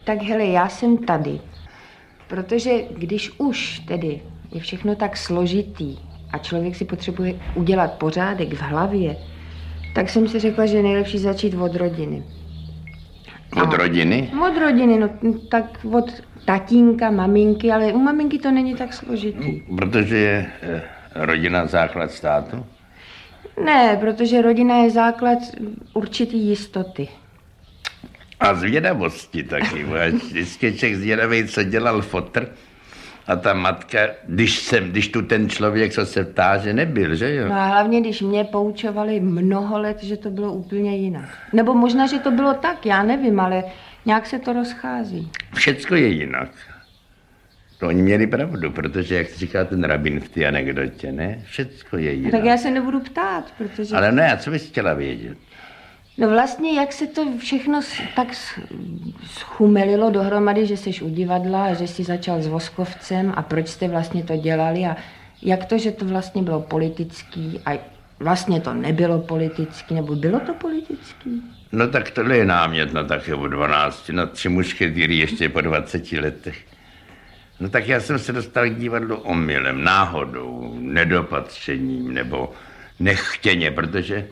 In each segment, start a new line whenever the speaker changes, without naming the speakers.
Tak hele, já jsem tady, protože když už tedy je všechno tak složitý a člověk si potřebuje udělat pořádek v hlavě, tak jsem si řekla, že je nejlepší začít od rodiny.
Od rodiny?
Od rodiny, no tak od tatínka, maminky, ale u maminky to není tak složitý.
Protože je rodina základ státu?
Ne, protože rodina je základ určitý jistoty.
A zvědavosti taky. Vždycky je člověk zvědavý, co dělal fotr. A ta matka, když tu ten člověk, co se ptá, že nebyl, že jo?
No a hlavně, když mě poučovali mnoho let, že to bylo úplně jinak. Nebo možná, že to bylo tak, já nevím, ale nějak se to rozchází.
Všecko je jinak. To oni měli pravdu, protože, jak říká ten rabin v té anekdotě, ne? Všecko je jinak.
Tak já se nebudu ptát, protože...
Ale ne, a co bys chtěla vědět?
No vlastně, jak se to všechno tak schumelilo dohromady, že jsi u divadla a že jsi začal s Voskovcem a proč jste vlastně to dělali a jak to, že to vlastně bylo politický a vlastně to nebylo politický, nebo bylo to politický?
No tak tohle je námět na také o 12, na 3 mušketýry ještě po 20 letech. No tak já jsem se dostal k divadlu omylem, náhodou, nedopatřením nebo nechtěně, protože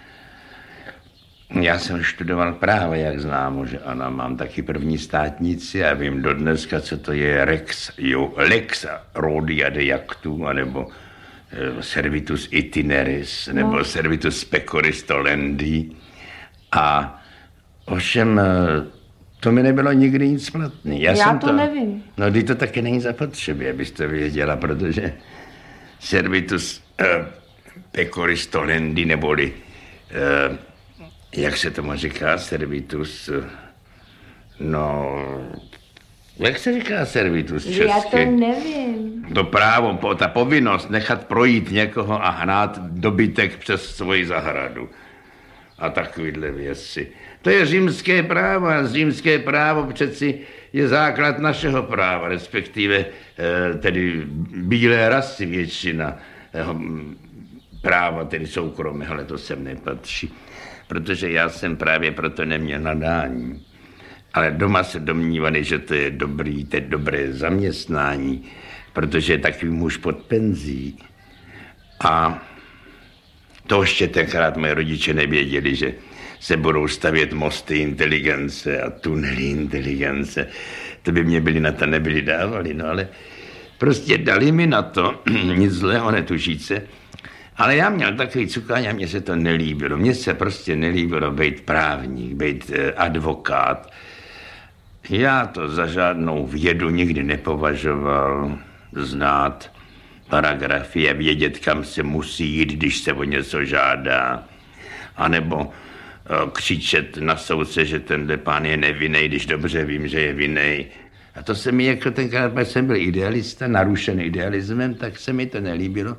já jsem študoval právo, jak známo, že ano, mám taky první státnici a vím do dneska, co to je lex rodia de jactu, anebo servitus itineris, nebo servitus pecoris tolendi. A ovšem to mi nebylo nikdy nic platný.
Já to nevím.
No, když to taky není zapotřebí, abyste věděla, protože servitus pecoris tolendi, neboli jak se tomu říká, servitus, no, jak se říká servitus česky?
Já to nevím.
To právo, ta povinnost nechat projít někoho a hnát dobytek přes svoji zahradu. A takovýhle věci. To je římské právo a římské právo přeci je základ našeho práva, respektive tedy bílé rasy většina práva, tedy soukromého, ale to sem nepatří. Protože já jsem právě proto neměl nadání. Ale doma se domnívali, že to je dobré zaměstnání, protože je takový muž pod penzí. A to ještě tenkrát moje rodiče nevěděli, že se budou stavět mosty inteligence a tunely inteligence. To by mě byli na to nebyli dávali, no ale prostě dali mi na to, nic zlého netušíce. Ale já měl takový cukání a mně se to nelíbilo. Mně se prostě nelíbilo být právník, být advokát. Já to za žádnou vědu nikdy nepovažoval, znát paragrafy a vědět, kam se musí jít, když se o něco žádá. A nebo křičet na soudce, že tenhle pán je nevinnej, když dobře vím, že je vinnej. A to se mi jako tenkrát, když jsem byl idealista, narušený idealismem, tak se mi to nelíbilo.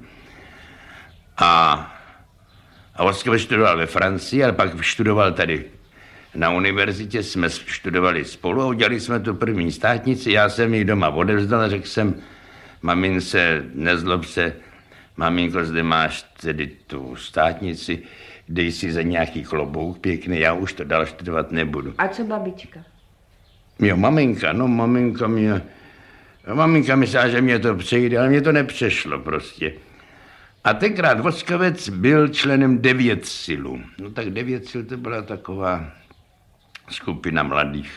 A Voskovec študoval ve Francii, ale pak študoval tady na univerzitě, jsme študovali spolu a udělali jsme tu první státnici. Já jsem ji doma odevzdal a řekl jsem mamince, nezlob se, maminko, zde máš tedy tu státnici, dej si za nějaký klobouk pěkný, já už to dál studovat nebudu.
A co babička?
Jo, maminka myslela, že mě to přejde, ale mě to nepřešlo prostě. A tenkrát Voskovec byl členem 9 silů. No tak 9 sil to byla taková skupina mladých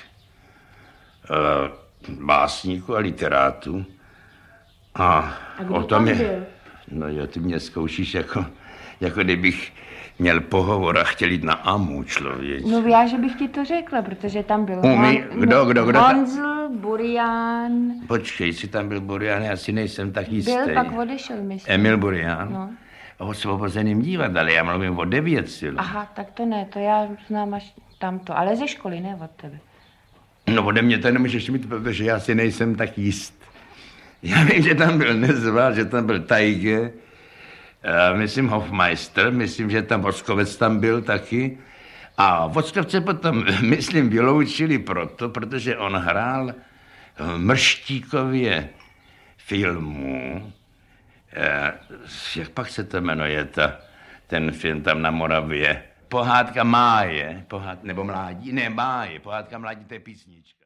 básníků a literátů. A o tom je... No jo, ty mě zkoušíš jako kdybych měl pohovor a chtěl jít na AMU člověk.
No já, že bych ti to řekla, protože tam byl
Kdo?
Honzl, Burian.
Počkej, jestli tam byl Burian, já si nejsem tak jistý.
Byl, pak odešel, myslím.
Emil Burian?
No.
O Svobozeným divadle, já mluvím o 9 sil.
Aha, tak to ne, to já znám až tamto, ale ze školy, ne od tebe.
No ode mě to nemůžeš mít, protože já si nejsem tak jist. Já vím, že tam byl Nezval, že tam byl Tajge, myslím Hofmeister, myslím, že tam Voskovec tam byl taky. A Voskovce potom, myslím, vyloučili protože on hrál v Mrštíkově filmu, jak pak se to jmenuje, ten film tam na Moravě, Pohádka Máje, nebo Mládí, ne Máje, Pohádka Mládí, to je písnička.